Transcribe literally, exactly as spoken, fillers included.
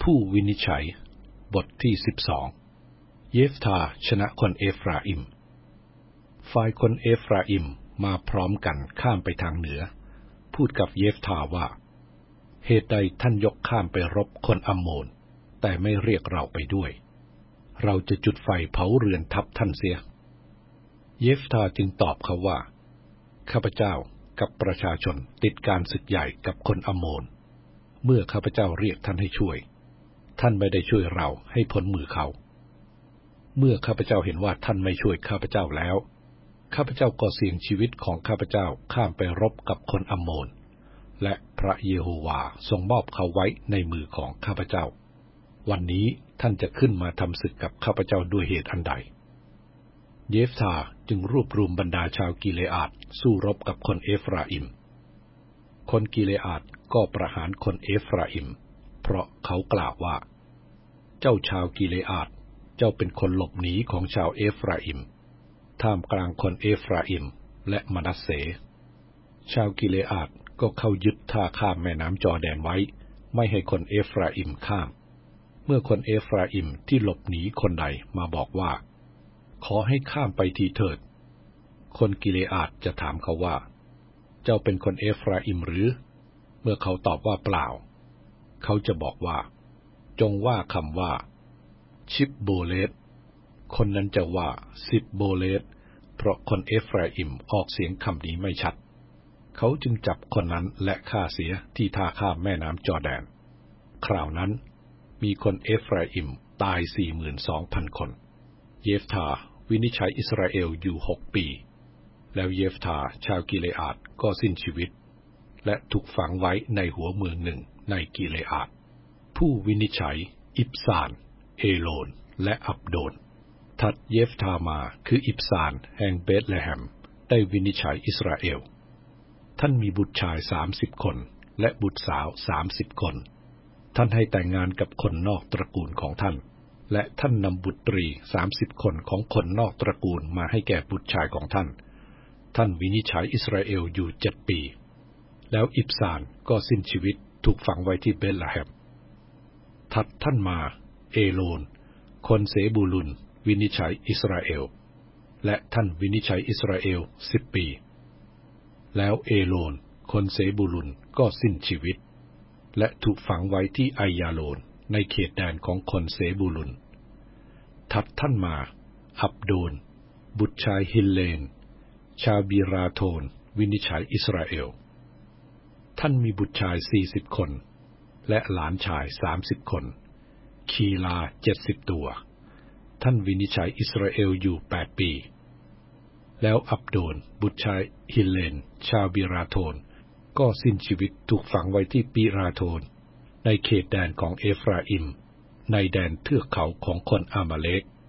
ผู้วินิจฉัยบทที่สิบสองเยฟธาชนะคนเอฟราอิมฝ่ายคนเอฟราอิมมาพร้อมกันข้ามไปทางเหนือพูดกับเยฟธาว่าเหตุใดท่านยกข้ามไปรบคนอัมโมนแต่ไม่เรียกเราไปด้วยเราจะจุดไฟเผาเรือนทัพท่านเสียเยฟธาจึงตอบเขาว่าข้าพเจ้ากับประชาชนติดการศึกใหญ่กับคนอัมโมนเมื่อข้าพเจ้าเรียกท่านให้ช่วยท่านไม่ได้ช่วยเราให้พ้นมือเขาเมื่อข้าพเจ้าเห็นว่าท่านไม่ช่วยข้าพเจ้าแล้วข้าพเจ้าก็เสี่ยงชีวิตของข้าพเจ้าข้ามไปรบกับคนอัมโมนและพระเยโฮวาทรงมอบเขาไว้ในมือของข้าพเจ้าวันนี้ท่านจะขึ้นมาทำศึกกับข้าพเจ้าด้วยเหตุอันใดเยฟธาจึงรวบรวมบรรดาชาวกิเลอาดสู้รบกับคนเอฟราอิมคนกิเลอาดก็ประหารคนเอฟราอิมเพราะเขากล่าวว่าเจ้าชาวกิเลอาดเจ้าเป็นคนหลบหนีของชาวเอฟราอิมท่ามกลางคนเอฟราอิมและมนัสเสชาวกิเลอาดก็เข้ายึดท่าข้ามแม่น้ำจอร์แดนไว้ไม่ให้คนเอฟราอิมข้ามเมื่อคนเอฟราอิมที่หลบหนีคนใดมาบอกว่าขอให้ข้ามไปทีเถิดคนกิเลอาดจะถามเขาว่าเจ้าเป็นคนเอฟราอิมหรือเมื่อเขาตอบว่าเปล่าเขาจะบอกว่าจงว่าคำว่าชิบโบเลสคนนั้นจะว่าซิบโบเลสเพราะคนเอฟราอิมออกเสียงคำนี้ไม่ชัดเขาจึงจับคนนั้นและฆ่าเสียที่ท่าข้ามแม่น้ำจอร์แดนคราวนั้นมีคนเอฟราอิมตาย สี่หมื่นสองพัน คนเยฟธาวินิจฉัยอิสราเอลอยู่หกปีแล้วเยฟธาชาวกิเลอาดก็สิ้นชีวิตและถูกฝังไว้ในหัวเมืองหนึ่งในกิเลอาดผู้วินิจฉัยอิบซานเอโลนและอับโดนถัดเยฟธามาคืออิบซานแห่งเบธเลเฮมได้วินิจฉัยอิสราเอลท่านมีบุตรชายสามสิบคนและบุตรสาวสามสิบคนท่านให้แต่งงานกับคนนอกตระกูลของท่านและท่านนำบุตรีสามสิบคนของคนนอกตระกูลมาให้แก่บุตรชายของท่านท่านวินิจฉัยอิสราเอลอยู่เจ็ดปีแล้วอิบซานก็สิ้นชีวิตถูกฝังไว้ที่เบธเลเฮมถัดท่านมาเอโลนคนเซบูลุนวินิจฉัยอิสราเอลและท่านวินิจฉัยอิสราเอลสิบปีแล้วเอโลนคนเซบูลุนก็สิ้นชีวิตและถูกฝังไว้ที่ไอยาโลนในเขตแดนของคนเซบูลุนถัดท่านมาอับโดนบุตรชายฮิลเลนชาวบีราโทนวินิจฉัยอิสราเอลท่านมีบุตรชายสี่สิบคนและหลานชายสามสิบคนคีลาเจ็ดสิบตัวท่านวินิจฉัยอิสราเอลอยู่แปดปีแล้วอับโดนบุตรชายฮิลเลนชาวบีราโทนก็สิ้นชีวิตถูกฝังไว้ที่ปีราโทนในเขตแดนของเอฟราอิมในแดนเทือกเขาของคนอามาเลก